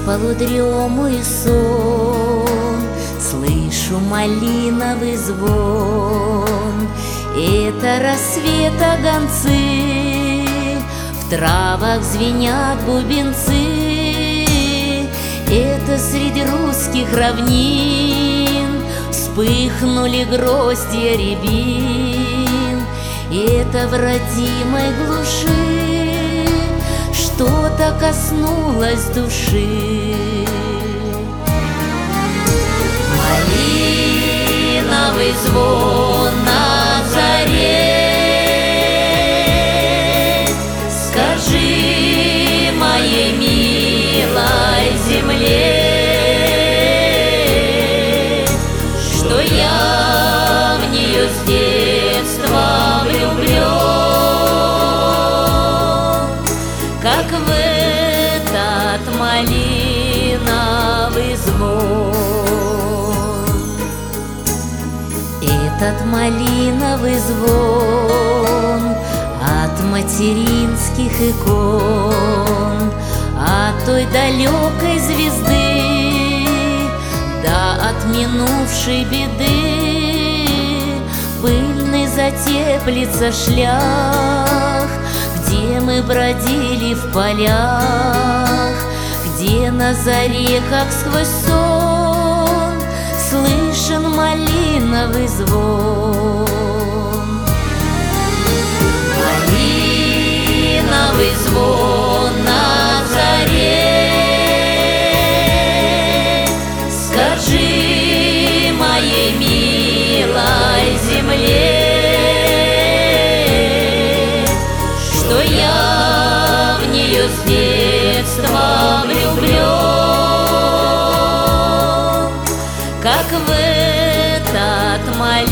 полудремый сон слышу малиновый звон. Это рассвета гонцы, в травах звенят бубенцы. Это среди русских равнин вспыхнули гроздья рябин. Это в родимой глуши что-то коснулось души. Малиновый звон на заре, скажи моей милой земле, что я в нее с детства влюблен, как в этот малиновый звон. Этот малиновый звон от материнских икон, от той далекой звезды, да от минувшей беды. Пыльный затеплится шлях, где мы бродили в полях, где на заре, как сквозь сон, слышен малиновый звон. Малиновый звон на заре, скажи моей милой земле, что я в нее с детства влюблен, как в этот малиновый